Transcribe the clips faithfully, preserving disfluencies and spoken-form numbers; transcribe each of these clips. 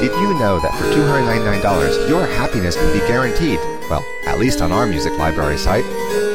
Did you know that for two hundred ninety-nine dollars, your happiness can be guaranteed? Well, at least on our music library site.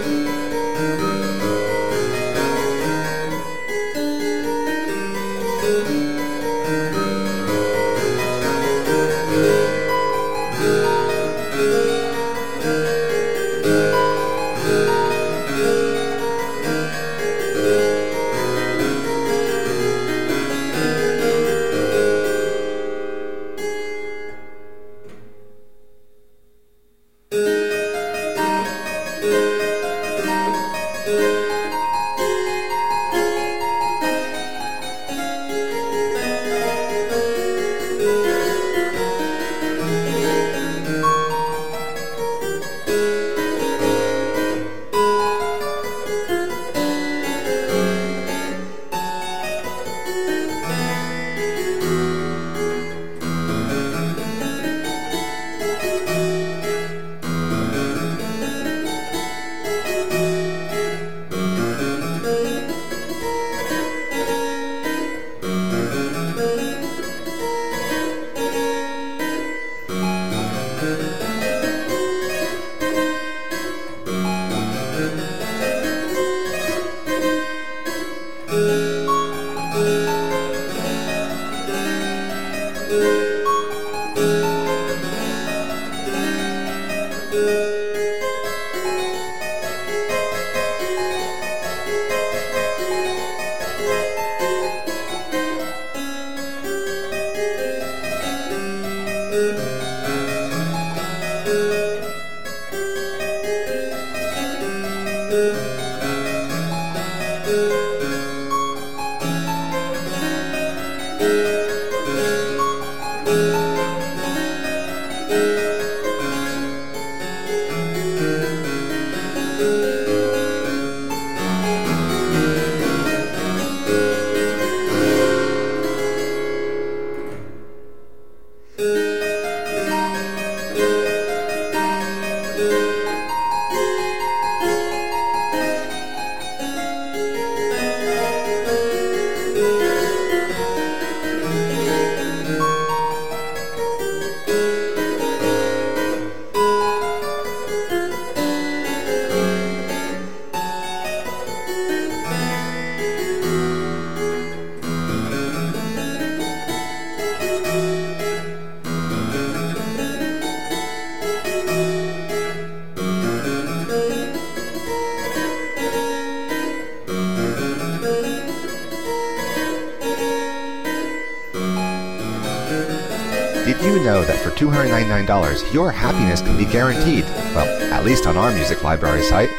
Did you know that for two hundred ninety-nine dollars, your happiness can be guaranteed? Well, at least on our music library site.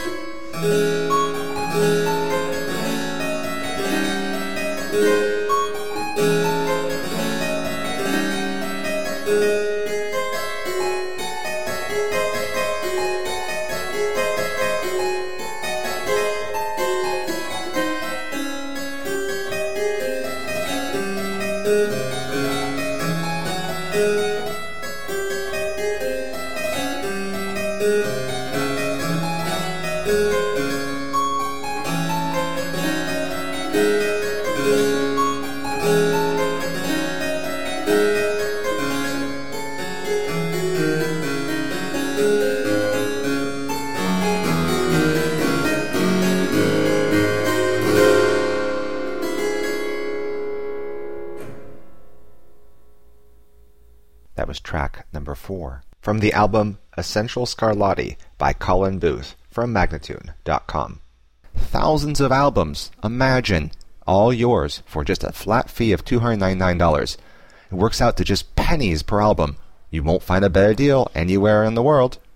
That was track number four from the album Essential Scarlatti by Colin Booth from Magnatune dot com. Thousands of albums, imagine, all yours for just a flat fee of two hundred ninety-nine dollars. It works out to just pennies per album. You won't find a better deal anywhere in the world.